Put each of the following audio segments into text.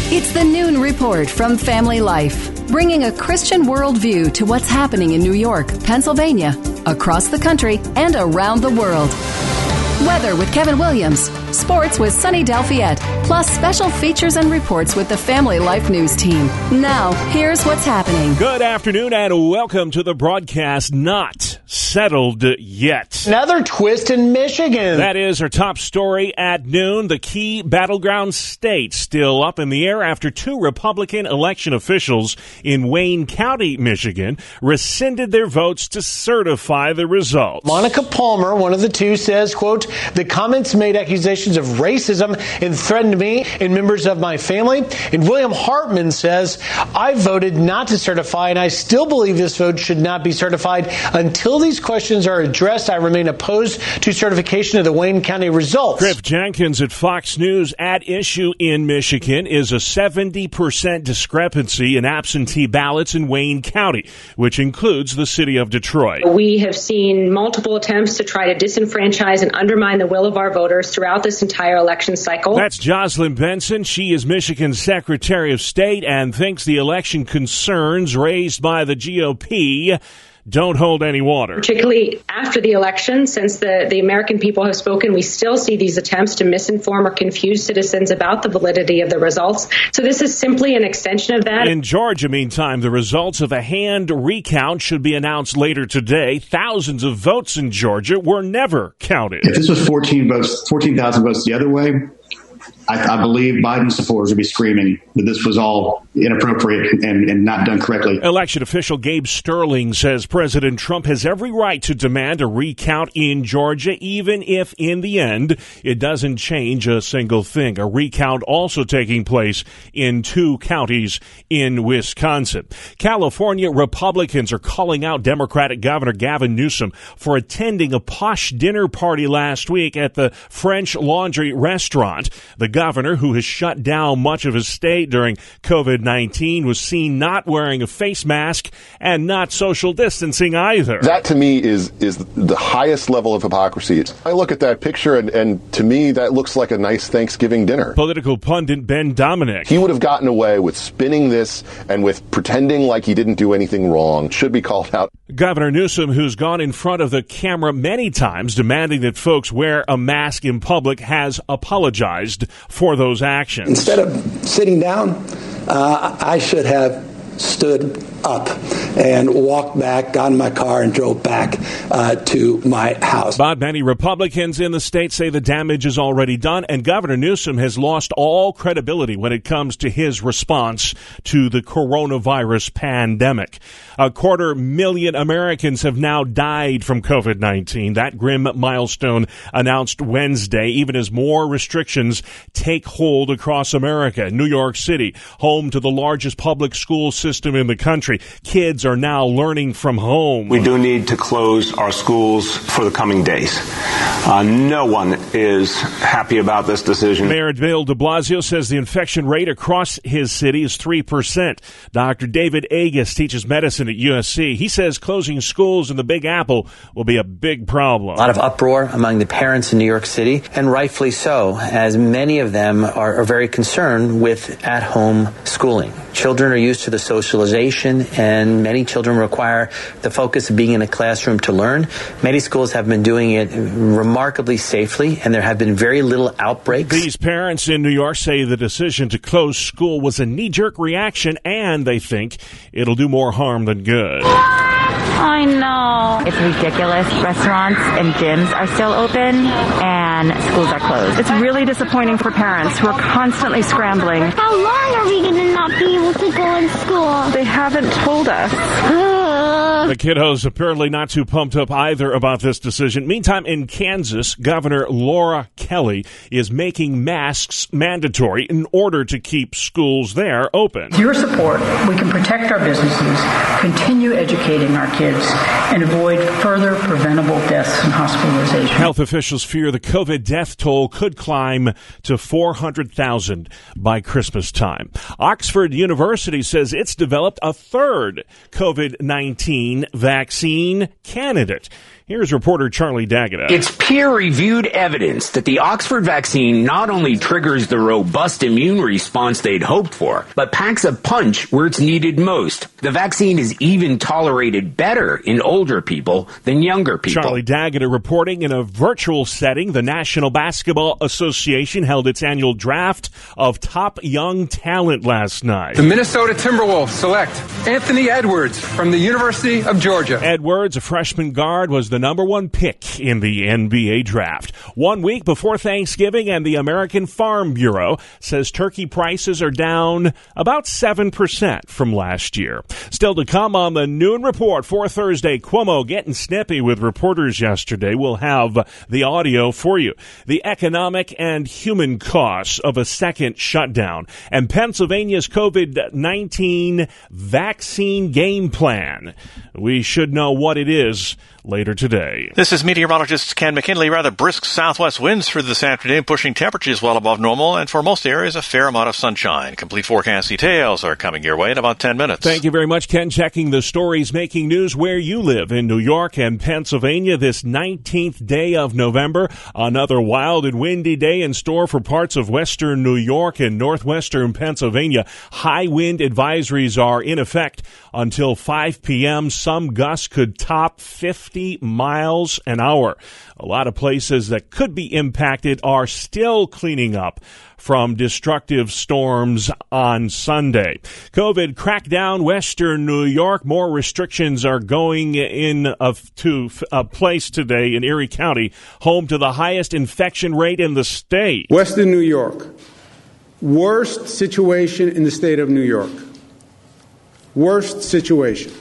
It's the Noon Report from Family Life, bringing a Christian worldview to what's happening in New York, Pennsylvania, across the country, and around the world. Weather with Kevin Williams, sports with Sunny Delfiette, plus special features and reports with the Family Life News team. Now, here's what's happening. Good afternoon and welcome to the broadcast Not Settled Yet. Another twist in Michigan. That is our top story at noon. The key battleground state still up in the air after two Republican election officials in Wayne County, Michigan, rescinded their votes to certify the results. Monica Palmer, one of the two, says, quote, "The comments made accusations of racism and threatened me and members of my family." And William Hartman says, "I voted not to certify, and I still believe this vote should not be certified. Until these questions are addressed, I remain opposed to certification of the Wayne County results." Griff Jenkins at Fox News. At issue in Michigan is a 70% discrepancy in absentee ballots in Wayne County, which includes the city of Detroit. We have seen multiple attempts to try to disenfranchise and undermine the will of our voters throughout this entire election cycle. That's Jocelyn Benson. She is Michigan's Secretary of State and thinks the election concerns raised by the GOP don't hold any water. Particularly after the election, since the American people have spoken, we still see these attempts to misinform or confuse citizens about the validity of the results. So this is simply an extension of that. In Georgia, meantime, the results of a hand recount should be announced later today. Thousands of votes in Georgia were never counted. If this was 14,000 votes the other way, I believe Biden supporters would be screaming that this was all inappropriate and not done correctly. Election official Gabe Sterling says President Trump has every right to demand a recount in Georgia, even if in the end it doesn't change a single thing. A recount also taking place in two counties in Wisconsin. California Republicans are calling out Democratic Governor Gavin Newsom for attending a posh dinner party last week at the French Laundry restaurant. The governor, who has shut down much of his state during COVID-19, was seen not wearing a face mask and not social distancing either. That, to me, is the highest level of hypocrisy. I look at that picture, and to me, that looks like a nice Thanksgiving dinner. Political pundit Ben Dominic. He would have gotten away with spinning this and with pretending like he didn't do anything wrong. Should be called out. Governor Newsom, who's gone in front of the camera many times demanding that folks wear a mask in public, has apologized for those actions. Instead of sitting down, I should have stood up and walked back, got in my car, and drove back to my house. But many Republicans in the state say the damage is already done, and Governor Newsom has lost all credibility when it comes to his response to the coronavirus pandemic. 250,000 Americans have now died from COVID-19. That grim milestone announced Wednesday, even as more restrictions take hold across America. New York City, home to the largest public school system in the country. Kids are now learning from home. We do need to close our schools for the coming days. No one is happy about this decision. Mayor Bill de Blasio says the infection rate across his city is 3%. Dr. David Agus teaches medicine at USC. He says closing schools in the Big Apple will be a big problem. A lot of uproar among the parents in New York City, and rightfully so, as many of them are very concerned with at-home schooling. Children are used to the socialization, and many children require the focus of being in a classroom to learn. Many schools have been doing it remarkably safely, and there have been very little outbreaks. These parents in New York say the decision to close school was a knee-jerk reaction, and they think it'll do more harm than good. I know. It's ridiculous. Restaurants and gyms are still open and schools are closed. It's really disappointing for parents who are constantly scrambling. How long are we going to not be able to go in school? They haven't told us. The kiddos apparently not too pumped up either about this decision. Meantime, in Kansas, Governor Laura Kelly is making masks mandatory in order to keep schools there open. With your support, we can protect our businesses, continue educating our kids, and avoid further preventable deaths and hospitalization. Health officials fear the COVID death toll could climb to 400,000 by Christmas time. Oxford University says it's developed a third COVID-19 vaccine candidate. Here's reporter Charlie D'Agata. It's peer-reviewed evidence that the Oxford vaccine not only triggers the robust immune response they'd hoped for, but packs a punch where it's needed most. The vaccine is even tolerated better in older people than younger people. Charlie D'Agata reporting in a virtual setting. The National Basketball Association held its annual draft of top young talent last night. The Minnesota Timberwolves select Anthony Edwards from the University of Georgia. Edwards, a freshman guard, was the number one pick in the NBA draft. 1 week before Thanksgiving, and the American Farm Bureau says turkey prices are down about 7% from last year. Still to come on the Noon Report for Thursday, Cuomo getting snippy with reporters yesterday. We'll have the audio for you. The economic and human costs of a second shutdown, and Pennsylvania's COVID-19 vaccine game plan. We should know what it is later today. This is meteorologist Ken McKinley. Rather brisk southwest winds through this afternoon, pushing temperatures well above normal, and for most areas, a fair amount of sunshine. Complete forecast details are coming your way in about 10 minutes. Thank you very much, Ken. Checking the stories making news where you live in New York and Pennsylvania this 19th day of November. Another wild and windy day in store for parts of western New York and northwestern Pennsylvania. High wind advisories are in effect until 5 p.m. Some gusts could top 50 miles an hour. A lot of places that could be impacted are still cleaning up from destructive storms on Sunday. COVID crackdown, western New York. More restrictions are going to a place today in Erie County, home to the highest infection rate in the state. Western New York, worst situation in the state of New York. Worst situation.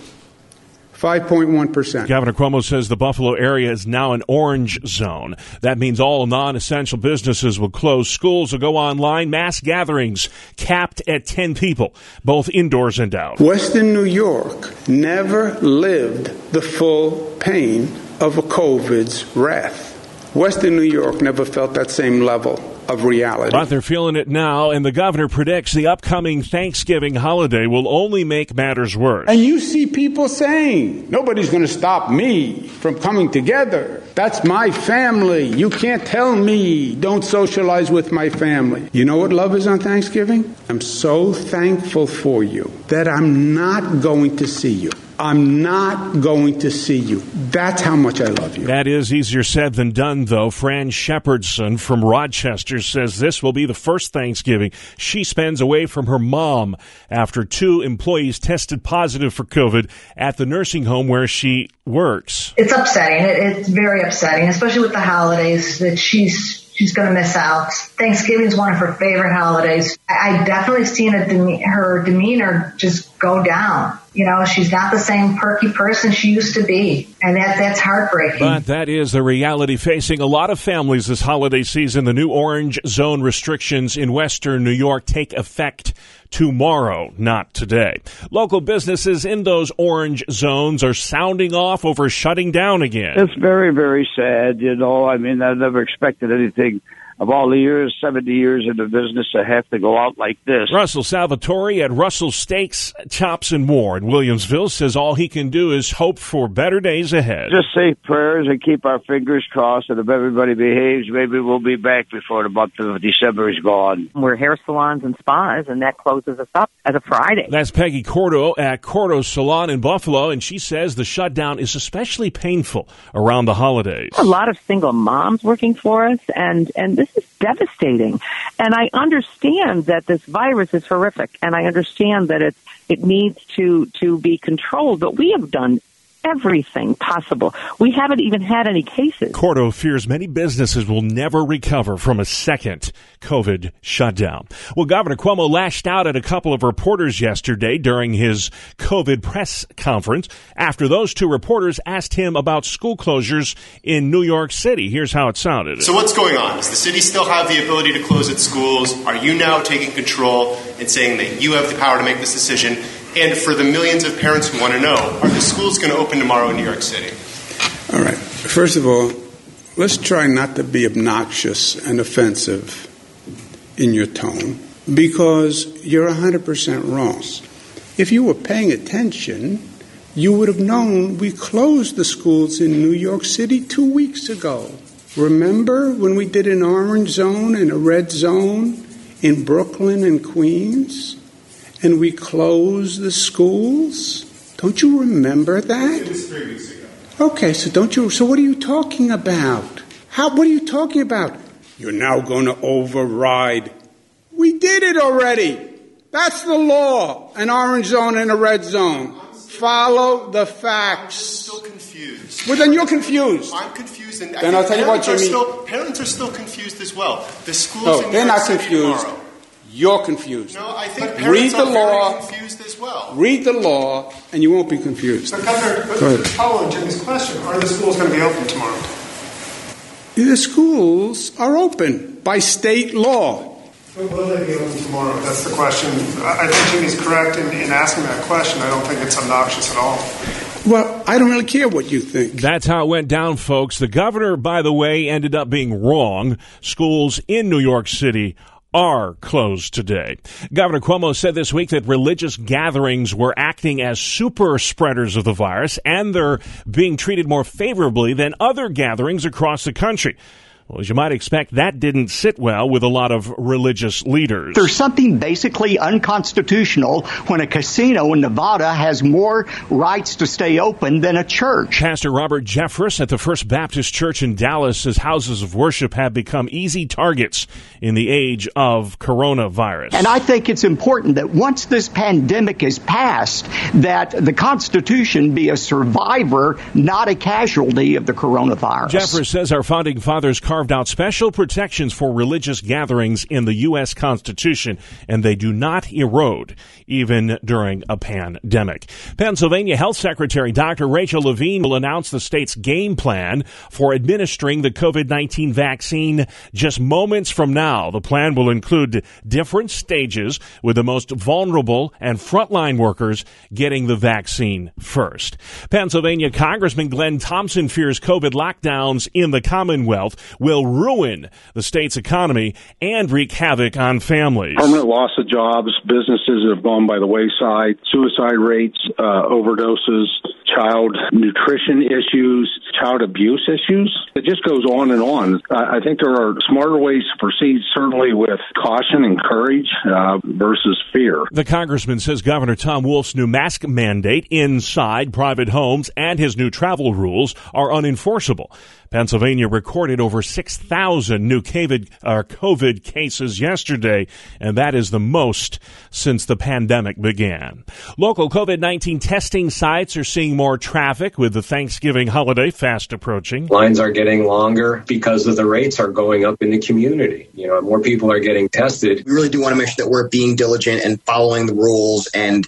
5.1%. Governor Cuomo says the Buffalo area is now an orange zone. That means all non-essential businesses will close. Schools will go online. Mass gatherings capped at 10 people, both indoors and out. Western New York never lived the full pain of a COVID's wrath. Western New York never felt that same level of reality. But they're feeling it now, and the governor predicts the upcoming Thanksgiving holiday will only make matters worse. And you see people saying, nobody's going to stop me from coming together. That's my family. You can't tell me, don't socialize with my family. You know what love is on Thanksgiving? I'm so thankful for you that I'm not going to see you. I'm not going to see you. That's how much I love you. That is easier said than done, though. Fran Shepherdson from Rochester says this will be the first Thanksgiving she spends away from her mom after 2 employees tested positive for COVID at the nursing home where she works. It's upsetting. It's very upsetting, especially with the holidays that she's going to miss out. Thanksgiving is one of her favorite holidays. I definitely seen her demeanor just go down. You know, she's not the same perky person she used to be, and that's heartbreaking. But that is the reality facing a lot of families this holiday season. The new orange zone restrictions in western New York take effect tomorrow, not today. Local businesses in those orange zones are sounding off over shutting down again. It's very, very sad, you know. I mean, I never expected anything of all the years, 70 years in the business, to have to go out like this. Russell Salvatore at Russell Steaks, Chops, and More in Williamsville says all he can do is hope for better days ahead. Just say prayers and keep our fingers crossed, and if everybody behaves, maybe we'll be back before the month of December is gone. We're hair salons and spas, and that closes us up as a Friday. That's Peggy Cordo at Cordo Salon in Buffalo, and she says the shutdown is especially painful around the holidays. A lot of single moms working for us, and this is devastating. And I understand that this virus is horrific, and I understand that it needs to be controlled, but we have done everything possible. We haven't even had any cases. Cordo fears many businesses will never recover from a second COVID shutdown. Well, Governor Cuomo lashed out at a couple of reporters yesterday during his COVID press conference after those 2 reporters asked him about school closures in New York City. Here's how it sounded. So what's going on? Does the city still have the ability to close its schools? Are you now taking control and saying that you have the power to make this decision? And for the millions of parents who want to know, are the schools going to open tomorrow in New York City? All right. First of all, let's try not to be obnoxious and offensive in your tone, because you're 100% wrong. If you were paying attention, You would have known we closed the schools in New York City 2 weeks ago. Remember when we did an orange zone and a red zone in Brooklyn and Queens? And we closed the schools? Don't you remember that? It was 3 weeks ago. Okay, so what are you talking about? What are you talking about? You're now going to override. We did it already. That's the law. An orange zone and a red zone. Follow the facts. I'm still confused. Well, then you're confused. I'm confused. And then I'll tell you what, Jimmy. Parents are still confused as well. The schools in they're New York not City confused. Tomorrow. You're confused. No, I think parents are very confused as well. Read the law, and you won't be confused. But Governor, following Jimmy's question, are the schools going to be open tomorrow? The schools are open by state law. But will they be open tomorrow? That's the question. I think Jimmy's correct in asking that question. I don't think it's obnoxious at all. Well, I don't really care what you think. That's how it went down, folks. The governor, by the way, ended up being wrong. Schools in New York City are closed today. Governor Cuomo said this week that religious gatherings were acting as super spreaders of the virus, and they're being treated more favorably than other gatherings across the country. Well, as you might expect, that didn't sit well with a lot of religious leaders. There's something basically unconstitutional when a casino in Nevada has more rights to stay open than a church. Pastor Robert Jeffress at the First Baptist Church in Dallas says houses of worship have become easy targets in the age of coronavirus. And I think it's important that once this pandemic is passed, that the Constitution be a survivor, not a casualty of the coronavirus. Jeffress says our founding fathers carved out special protections for religious gatherings in the U.S. Constitution, and they do not erode even during a pandemic. Pennsylvania Health Secretary Dr. Rachel Levine will announce the state's game plan for administering the COVID-19 vaccine just moments from now. The plan will include different stages, with the most vulnerable and frontline workers getting the vaccine first. Pennsylvania Congressman Glenn Thompson fears COVID lockdowns in the Commonwealth will ruin the state's economy and wreak havoc on families. Permanent loss of jobs, businesses that have gone by the wayside, suicide rates, overdoses, child nutrition issues, child abuse issues. It just goes on and on. I think there are smarter ways to proceed, certainly with caution and courage versus fear. The congressman says Governor Tom Wolf's new mask mandate inside private homes and his new travel rules are unenforceable. Pennsylvania recorded over 6,000 new COVID cases yesterday, and that is the most since the pandemic began. Local COVID-19 testing sites are seeing more traffic with the Thanksgiving holiday fast approaching. Lines are getting longer because of the rates are going up in the community. More people are getting tested. We really do want to make sure that we're being diligent and following the rules and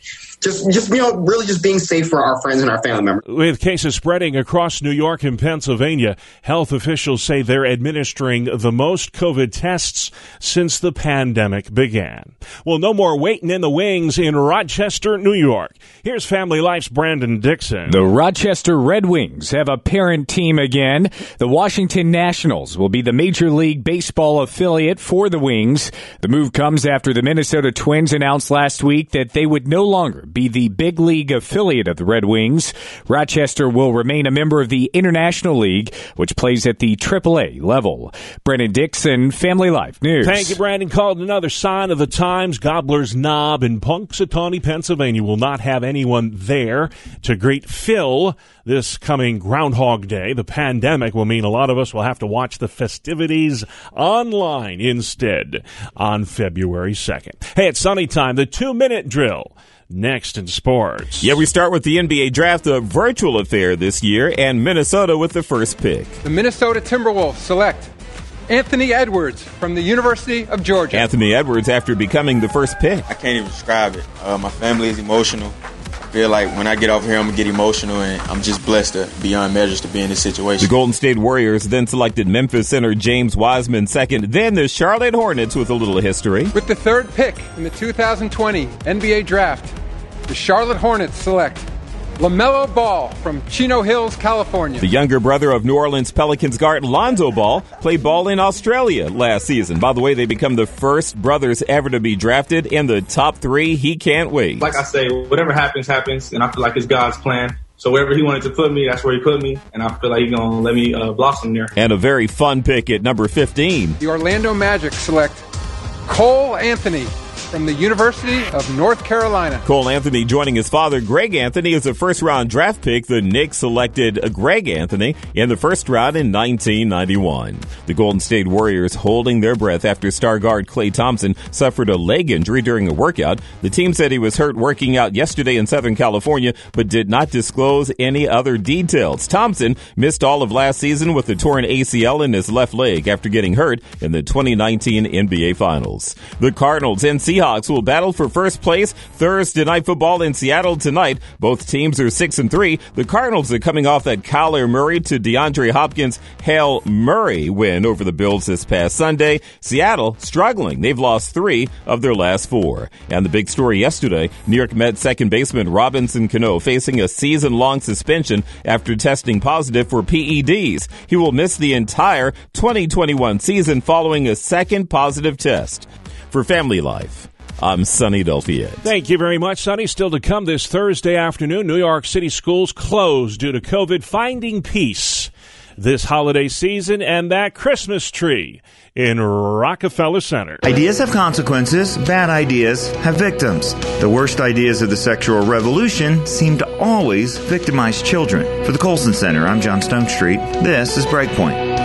really just being safe for our friends and our family members. With cases spreading across New York and Pennsylvania, health officials say they're administering the most COVID tests since the pandemic began. Well, no more waiting in the wings in Rochester, New York. Here's Family Life's Brandon Dixon. The Rochester Red Wings have a parent team again. The Washington Nationals will be the Major League Baseball affiliate for the Wings. The move comes after the Minnesota Twins announced last week that they would no longer be the big league affiliate of the Red Wings. Rochester will remain a member of the International League, which plays at the AAA level. Brandon Dixon, Family Life News. Thank you, Brandon. Called another sign of the times. Gobbler's Knob in Punxsutawney, Pennsylvania will not have anyone there to greet Phil this coming Groundhog Day. The pandemic will mean a lot of us will have to watch the festivities online instead on February 2nd. Hey, it's Sunny Time, the 2-minute drill. Next in sports. Yeah, we start with the NBA Draft, a virtual affair this year, and Minnesota with the first pick. The Minnesota Timberwolves select Anthony Edwards from the University of Georgia. Anthony Edwards after becoming the first pick. I can't even describe it. My family is emotional. I feel like when I get off here, I'm going to get emotional, and I'm just blessed beyond measures to be in this situation. The Golden State Warriors then selected Memphis center James Wiseman second, then the Charlotte Hornets with a little history. With the third pick in the 2020 NBA Draft, the Charlotte Hornets select LaMelo Ball from Chino Hills, California. The younger brother of New Orleans Pelicans guard Lonzo Ball played ball in Australia last season. By the way, they become the first brothers ever to be drafted in the top 3. He can't wait. Like I say, whatever happens, happens, and I feel like it's God's plan. So wherever he wanted to put me, that's where he put me, and I feel like he's going to let me blossom there. And a very fun pick at number 15. The Orlando Magic select Cole Anthony from the University of North Carolina. Cole Anthony joining his father, Greg Anthony, as a first-round draft pick. The Knicks selected Greg Anthony in the first round in 1991. The Golden State Warriors holding their breath after star guard Klay Thompson suffered a leg injury during a workout. The team said he was hurt working out yesterday in Southern California, but did not disclose any other details. Thompson missed all of last season with a torn ACL in his left leg after getting hurt in the 2019 NBA Finals. The Cardinals and Seahawks will battle for first place Thursday Night Football in Seattle tonight. Both teams are 6-3. The Cardinals are coming off that Kyler Murray to DeAndre Hopkins Hail Murray win over the Bills this past Sunday. Seattle struggling. They've lost 3 of their last 4. And the big story yesterday, New York Mets second baseman Robinson Cano facing a season-long suspension after testing positive for PEDs. He will miss the entire 2021 season following a second positive test. For Family Life, I'm Sonny Del Fiat. Thank you very much, Sonny. Still to come this Thursday afternoon, New York City schools closed due to COVID, finding peace this holiday season, and that Christmas tree in Rockefeller Center. Ideas have consequences. Bad ideas have victims. The worst ideas of the sexual revolution seem to always victimize children. For the Colson Center, I'm John Stonestreet. This is Breakpoint.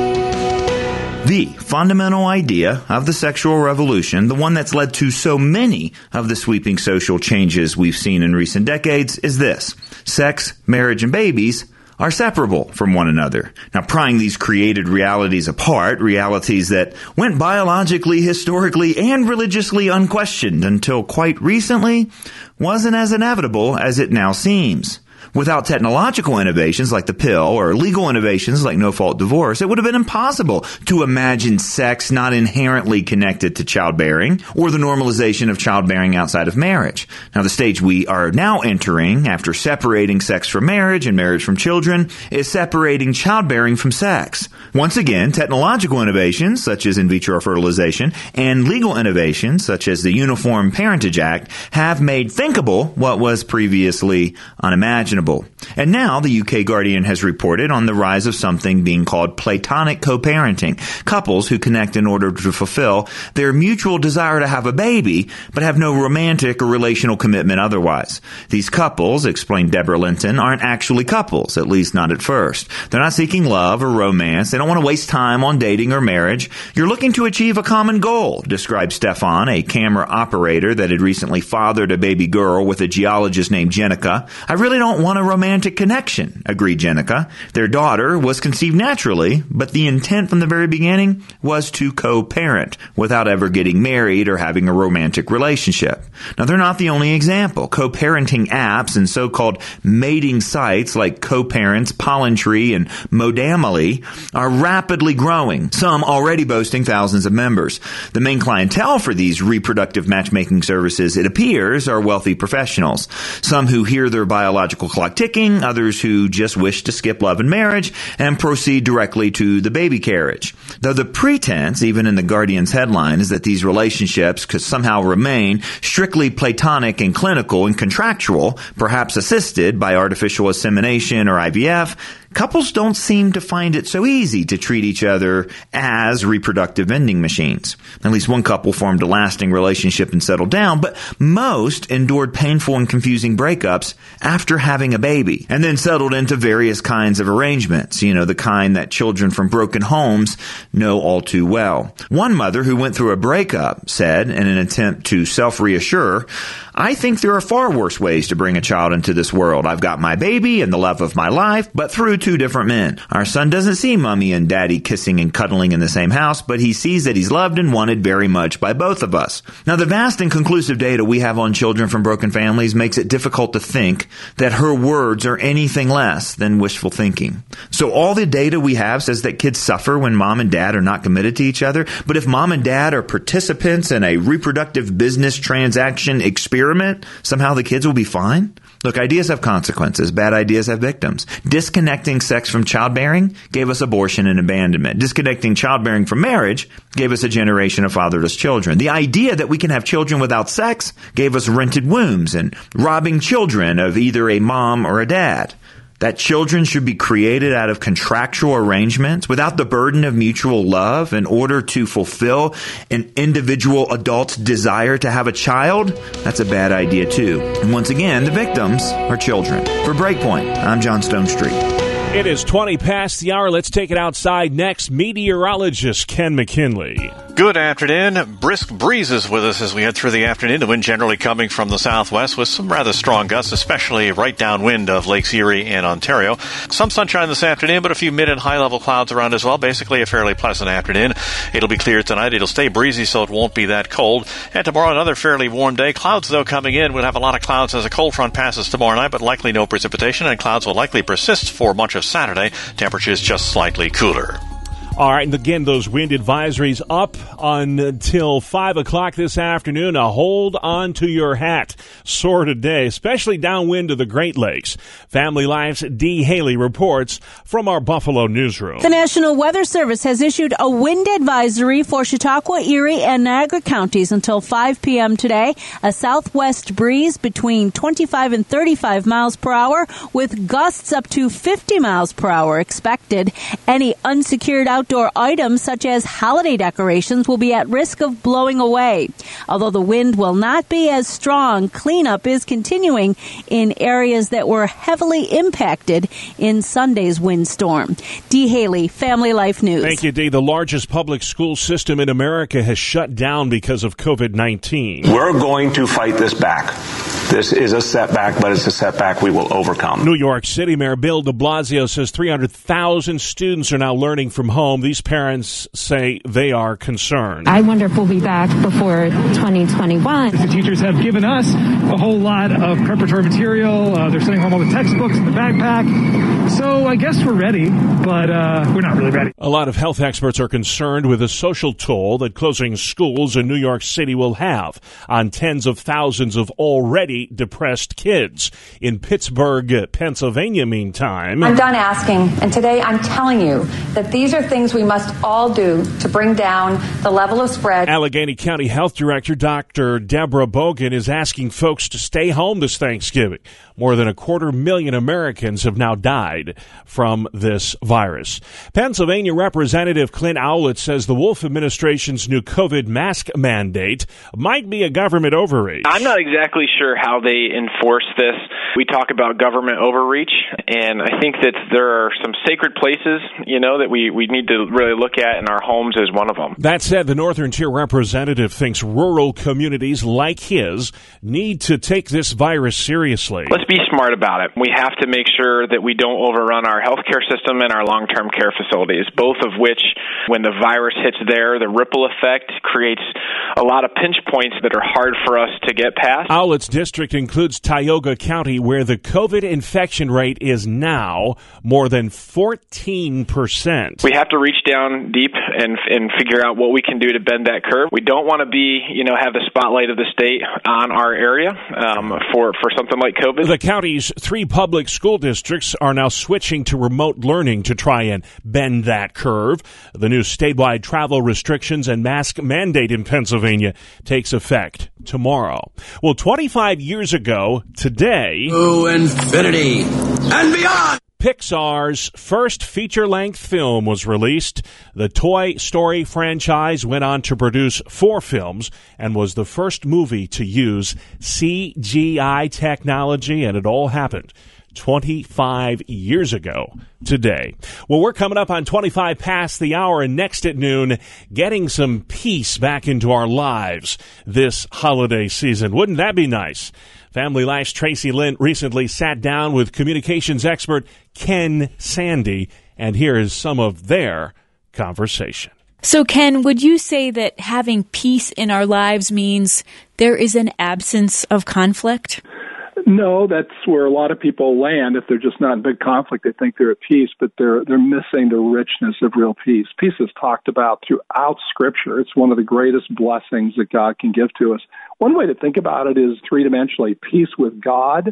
The fundamental idea of the sexual revolution, the one that's led to so many of the sweeping social changes we've seen in recent decades, is this: sex, marriage, and babies are separable from one another. Now, prying these created realities apart, realities that went biologically, historically, and religiously unquestioned until quite recently, wasn't as inevitable as it now seems. Without technological innovations like the pill or legal innovations like no-fault divorce, it would have been impossible to imagine sex not inherently connected to childbearing or the normalization of childbearing outside of marriage. Now, the stage we are now entering after separating sex from marriage and marriage from children is separating childbearing from sex. Once again, technological innovations such as in vitro fertilization and legal innovations such as the Uniform Parentage Act have made thinkable what was previously unimaginable. And now the UK Guardian has reported on the rise of something being called platonic co-parenting. Couples who connect in order to fulfill their mutual desire to have a baby, but have no romantic or relational commitment otherwise. These couples, explained Deborah Linton, aren't actually couples, at least not at first. They're not seeking love or romance. They don't want to waste time on dating or marriage. You're looking to achieve a common goal, described Stefan, a camera operator that had recently fathered a baby girl with a geologist named Jenica. I really don't want a romantic connection, agreed Jenica. Their daughter was conceived naturally, but the intent from the very beginning was to co-parent without ever getting married or having a romantic relationship. Now, they're not the only example. Co-parenting apps and so-called mating sites like Co-Parents, Pollentree, and Modamily are rapidly growing, some already boasting thousands of members. The main clientele for these reproductive matchmaking services, it appears, are wealthy professionals. Some who hear their biological clock ticking, others who just wish to skip love and marriage and proceed directly to the baby carriage. Though the pretense, even in the Guardian's headline, is that these relationships could somehow remain strictly platonic and clinical and contractual, perhaps assisted by artificial insemination or IVF, couples don't seem to find it so easy to treat each other as reproductive vending machines. At least one couple formed a lasting relationship and settled down, but most endured painful and confusing breakups after having a baby, and then settled into various kinds of arrangements, the kind that children from broken homes know all too well. One mother who went through a breakup said, in an attempt to self-reassure, "I think there are far worse ways to bring a child into this world. I've got my baby and the love of my life, but through 2 different men. Our son doesn't see mommy and daddy kissing and cuddling in the same house, but he sees that he's loved and wanted very much by both of us." Now, the vast and conclusive data we have on children from broken families makes it difficult to think that her words are anything less than wishful thinking. So all the data we have says that kids suffer when mom and dad are not committed to each other, but if mom and dad are participants in a reproductive business transaction experiment, somehow the kids will be fine? Look, ideas have consequences. Bad ideas have victims. Disconnecting sex from childbearing gave us abortion and abandonment. Disconnecting childbearing from marriage gave us a generation of fatherless children. The idea that we can have children without sex gave us rented wombs and robbing children of either a mom or a dad. That children should be created out of contractual arrangements without the burden of mutual love in order to fulfill an individual adult's desire to have a child, that's a bad idea too. And once again, the victims are children. For Breakpoint, I'm John Stonestreet. It is 20 past the hour. Let's take it outside next. Meteorologist Ken McKinley. Good afternoon. Brisk breezes with us as we head through the afternoon. The wind generally coming from the southwest with some rather strong gusts, especially right downwind of Lakes Erie and Ontario. Some sunshine this afternoon, but a few mid and high-level clouds around as well. Basically a fairly pleasant afternoon. It'll be clear tonight. It'll stay breezy, so it won't be that cold. And tomorrow, another fairly warm day. Clouds, though, coming in. We'll have a lot of clouds as a cold front passes tomorrow night, but likely no precipitation, and clouds will likely persist for much of Saturday. Temperatures just slightly cooler. All right, and again, those wind advisories up until 5 o'clock this afternoon. Now hold on to your hat sort of day, especially downwind of the Great Lakes. Family Life's Dee Haley reports from our Buffalo newsroom. The National Weather Service has issued a wind advisory for Chautauqua, Erie, and Niagara counties until 5 p.m. today. A southwest breeze between 25 and 35 miles per hour with gusts up to 50 miles per hour expected. Any unsecured outdoor items such as holiday decorations will be at risk of blowing away. Although the wind will not be as strong, cleanup is continuing in areas that were heavily impacted in Sunday's windstorm. Dee Haley, Family Life News. Thank you, Dee. The largest public school system in America has shut down because of COVID-19. We're going to fight this back. This is a setback, but it's a setback we will overcome. New York City Mayor Bill de Blasio says 300,000 students are now learning from home. These parents say they are concerned. I wonder if we'll be back before 2021. The teachers have given us a whole lot of preparatory material. They're sending home all the textbooks in the backpack. So I guess we're ready, but we're not really ready. A lot of health experts are concerned with the social toll that closing schools in New York City will have on tens of thousands of already depressed kids. In Pittsburgh, Pennsylvania, meantime, I'm done asking, and today I'm telling you that these are things we must all do to bring down the level of spread. Allegheny County Health Director Dr. Deborah Bogan is asking folks to stay home this Thanksgiving. More than 250,000 Americans have now died from this virus. Pennsylvania Representative Clint Owlett says the Wolf administration's new COVID mask mandate might be a government overreach. I'm not exactly sure how they enforce this. We talk about government overreach, and I think that there are some sacred places, that we need to really look at, and our homes is one of them. That said, the Northern Tier representative thinks rural communities like his need to take this virus seriously. Let's be smart about it. We have to make sure that we don't overrun our healthcare system and our long-term care facilities, both of which, when the virus hits there, the ripple effect creates a lot of pinch points that are hard for us to get past. Owlett's district includes Tioga County, where the COVID infection rate is now more than 14%. We have to reach down deep and figure out what we can do to bend that curve. We don't want to be, have the spotlight of the state on our area for something like COVID. The county's 3 public school districts are now switching to remote learning to try and bend that curve. The new statewide travel restrictions and mask mandate in Pennsylvania takes effect tomorrow. Well, 25 years ago today, to infinity and beyond, Pixar's first feature-length film was released. The Toy Story franchise went on to produce 4 films and was the first movie to use CGI technology, and it all happened 25 years ago today. Well, we're coming up on 25 past the hour, and next at noon, getting some peace back into our lives this holiday season. Wouldn't that be nice? Family Life's Tracy Lynn recently sat down with communications expert Ken Sande, and here is some of their conversation. So, Ken, would you say that having peace in our lives means there is an absence of conflict? No, that's where a lot of people land. If they're just not in big conflict, they think they're at peace, but they're missing the richness of real peace. Peace is talked about throughout Scripture. It's one of the greatest blessings that God can give to us. One way to think about it is 3-dimensionally: peace with God,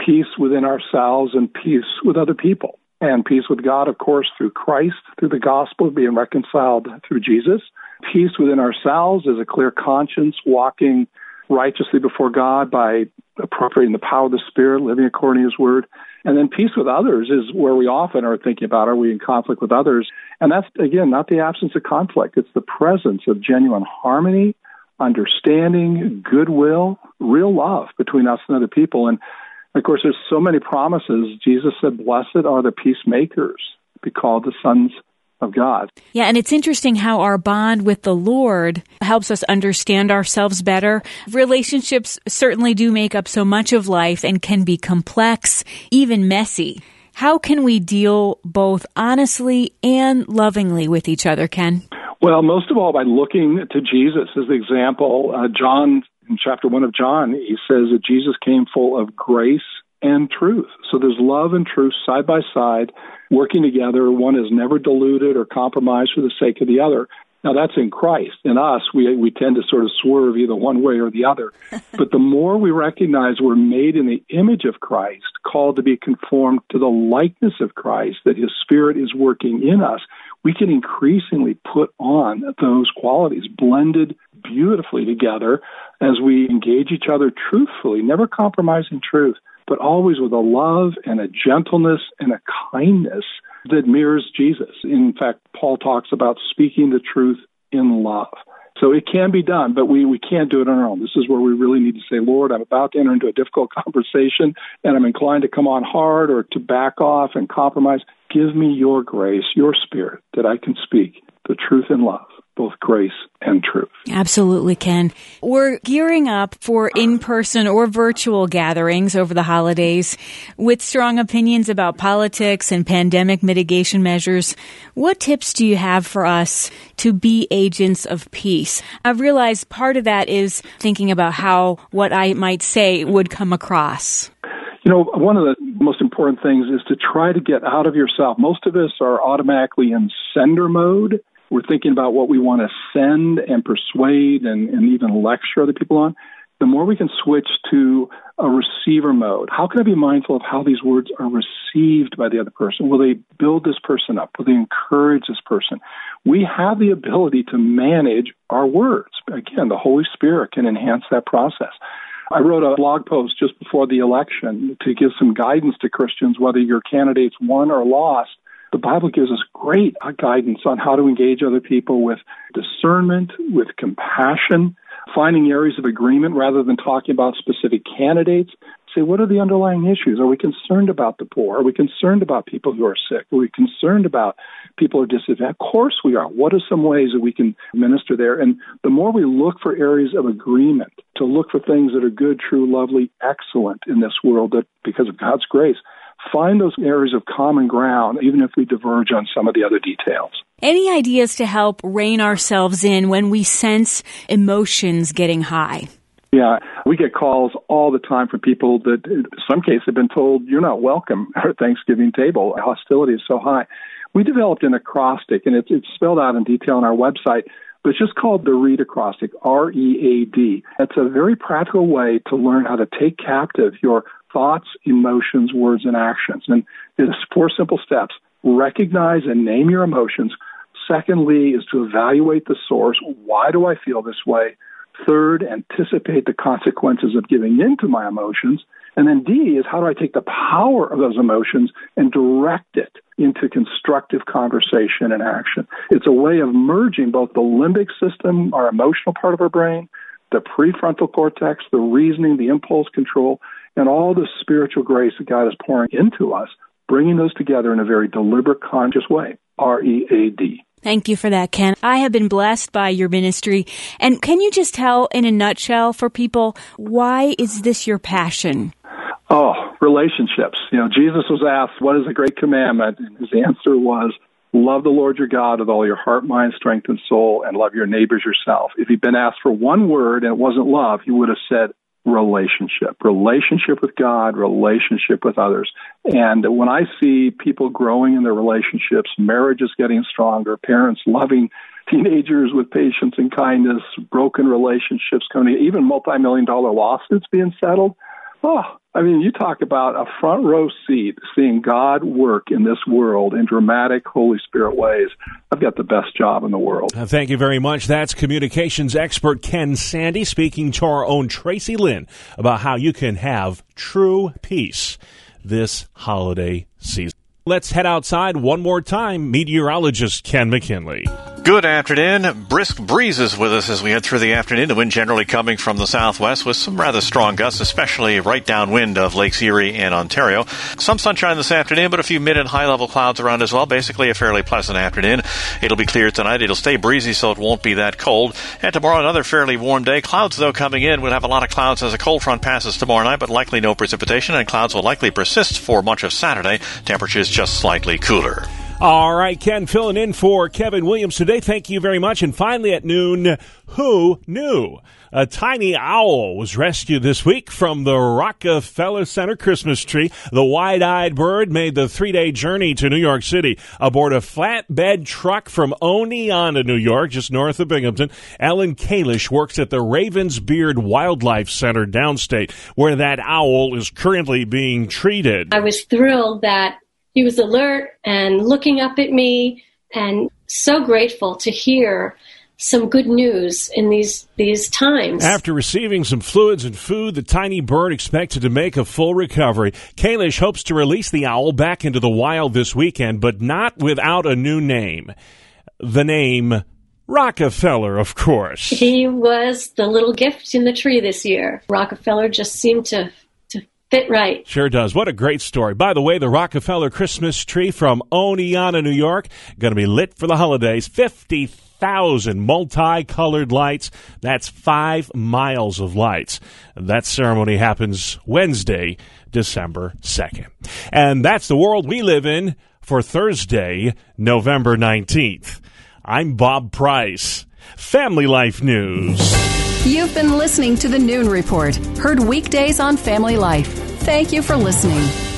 peace within ourselves and peace with other people. And peace with God, of course, through Christ, through the gospel, being reconciled through Jesus. Peace within ourselves is a clear conscience, walking righteously before God by appropriating the power of the Spirit, living according to His Word. And then peace with others is where we often are thinking about, are we in conflict with others? And that's, again, not the absence of conflict. It's the presence of genuine harmony, understanding, goodwill, real love between us and other people. And, of course, there's so many promises. Jesus said, blessed are the peacemakers, be called the sons of God. Yeah, and it's interesting how our bond with the Lord helps us understand ourselves better. Relationships certainly do make up so much of life and can be complex, even messy. How can we deal both honestly and lovingly with each other, Ken? Well, most of all, by looking to Jesus as the example. John, in chapter 1 of John, he says that Jesus came full of grace and truth. So there's love and truth side by side, working together. One is never diluted or compromised for the sake of the other. Now, that's in Christ. In us, we tend to sort of swerve either one way or the other. But the more we recognize we're made in the image of Christ, called to be conformed to the likeness of Christ, that His Spirit is working in us, we can increasingly put on those qualities, blended beautifully together as we engage each other truthfully, never compromising truth, but always with a love and a gentleness and a kindness that mirrors Jesus. In fact, Paul talks about speaking the truth in love. So it can be done, but we can't do it on our own. This is where we really need to say, Lord, I'm about to enter into a difficult conversation, and I'm inclined to come on hard or to back off and compromise. Give me your grace, your Spirit, that I can speak the truth in love, both grace and truth. Absolutely, Ken. We're gearing up for in-person or virtual gatherings over the holidays with strong opinions about politics and pandemic mitigation measures. What tips do you have for us to be agents of peace? I realize part of that is thinking about how what I might say would come across. You know, one of the most important things is to try to get out of yourself. Most of us are automatically in sender mode. We're thinking about what we want to send and persuade and even lecture other people on. The more we can switch to a receiver mode, how can I be mindful of how these words are received by the other person? Will they build this person up? Will they encourage this person? We have the ability to manage our words. Again, the Holy Spirit can enhance that process. I wrote a blog post just before the election to give some guidance to Christians, whether your candidate's won or lost. The Bible gives us great guidance on how to engage other people with discernment, with compassion, finding areas of agreement rather than talking about specific candidates. Say, what are the underlying issues? Are we concerned about the poor? Are we concerned about people who are sick? Are we concerned about people who are disadvantaged? Of course we are. What are some ways that we can minister there? And the more we look for areas of agreement, to look for things that are good, true, lovely, excellent in this world, that because of God's grace, find those areas of common ground, even if we diverge on some of the other details. Any ideas to help rein ourselves in when we sense emotions getting high? Yeah, we get calls all the time from people that in some cases have been told, you're not welcome at our Thanksgiving table. Hostility is so high. We developed an acrostic, and it's spelled out in detail on our website, but it's just called the READ acrostic, R-E-A-D. It's a very practical way to learn how to take captive your thoughts, emotions, words, and actions. And it's 4 simple steps. Recognize and name your emotions. Secondly is to evaluate the source. Why do I feel this way? Third, anticipate the consequences of giving in to my emotions. And then D is how do I take the power of those emotions and direct it into constructive conversation and action. It's a way of merging both the limbic system, our emotional part of our brain, the prefrontal cortex, the reasoning, the impulse control, and all the spiritual grace that God is pouring into us, bringing those together in a very deliberate, conscious way. R-E-A-D. Thank you for that, Ken. I have been blessed by your ministry. And can you just tell in a nutshell for people, why is this your passion? Oh, relationships. You know, Jesus was asked, what is the great commandment? And his answer was, love the Lord your God with all your heart, mind, strength, and soul, and love your neighbors yourself. If he'd been asked for one word and it wasn't love, he would have said relationship. Relationship with God, relationship with others. And when I see people growing in their relationships, marriages getting stronger, parents loving teenagers with patience and kindness, broken relationships coming, even multi-million-dollar lawsuits being settled, You talk about a front row seat seeing God work in this world in dramatic Holy Spirit ways. I've got the best job in the world. Thank you very much. That's communications expert Ken Sandy speaking to our own Tracy Lynn about how you can have true peace this holiday season. Let's head outside one more time. Meteorologist Ken McKinley. Good afternoon. Brisk breezes with us as we head through the afternoon. The wind generally coming from the southwest with some rather strong gusts, especially right downwind of Lakes Erie and Ontario. Some sunshine this afternoon, but a few mid and high-level clouds around as well. Basically a fairly pleasant afternoon. It'll be clear tonight. It'll stay breezy, so it won't be that cold. And tomorrow, another fairly warm day. Clouds, though, coming in. We'll have a lot of clouds as a cold front passes tomorrow night, but likely no precipitation, and clouds will likely persist for much of Saturday. Temperatures just slightly cooler. All right, Ken, filling in for Kevin Williams today. Thank you very much. And finally at noon, who knew? A tiny owl was rescued this week from the Rockefeller Center Christmas tree. The wide-eyed bird made the 3-day journey to New York City aboard a flatbed truck from Oneonta, New York, just north of Binghamton. Ellen Kalish works at the Ravensbeard Wildlife Center downstate, where that owl is currently being treated. I was thrilled that he was alert and looking up at me, and so grateful to hear some good news in these times. After receiving some fluids and food, the tiny bird expected to make a full recovery. Kalish hopes to release the owl back into the wild this weekend, but not without a new name. The name Rockefeller, of course. He was the little gift in the tree this year. Rockefeller just seemed to fit right. Sure does. What a great story. By the way, the Rockefeller Christmas tree from Oneonta, New York, going to be lit for the holidays. 50,000 multicolored lights. That's 5 miles of lights. That ceremony happens Wednesday, December 2nd. And that's the world we live in for Thursday, November 19th. I'm Bob Price. Family Life News. You've been listening to the Noon Report, heard weekdays on Family Life. Thank you for listening.